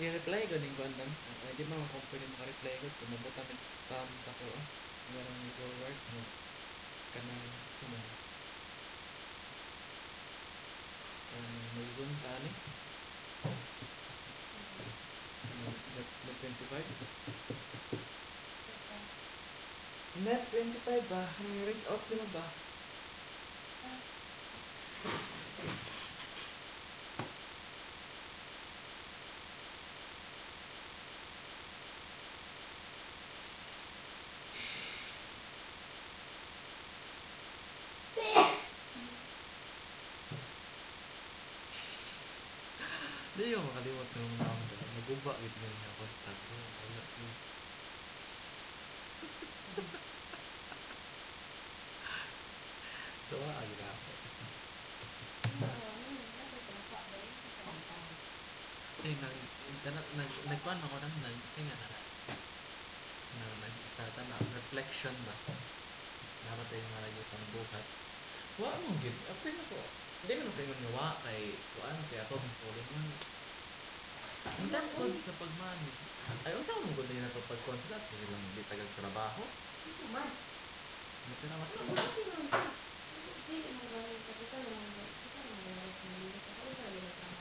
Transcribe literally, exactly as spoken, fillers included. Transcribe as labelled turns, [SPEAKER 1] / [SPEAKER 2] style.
[SPEAKER 1] i-reply ko ning kuan lang. Ay di man ako pwede maka-reply ko kung mabutan ng spam sa ko. Ah. Nga lang ni forward mo kanang sumo. Um, mag-zoom ta ni. Net, net twenty-five. Net twenty-five ba? May reach out din mo ba? Di yung makalimot ng number. Naguba gid nga yung contact ko. Wala ko. Tuwa agi na ako. Eh nag nag nag nagkuan ako nang nag tinga na na nagtata na reflection ba. Namatay nga lagi pang buhat. Wa mo gid. Apil ako. Di man ko ingon nga wa kay kuan kay ato all in one. Ang tangkod sa pag-manage. Ay, unsa mo gud na to pag-contract kasi lang di tagal trabaho.
[SPEAKER 2] Man,
[SPEAKER 1] Matira mas
[SPEAKER 2] ano ba? Di mo galing kapital mo. Kita mo galing sa mga kapal sa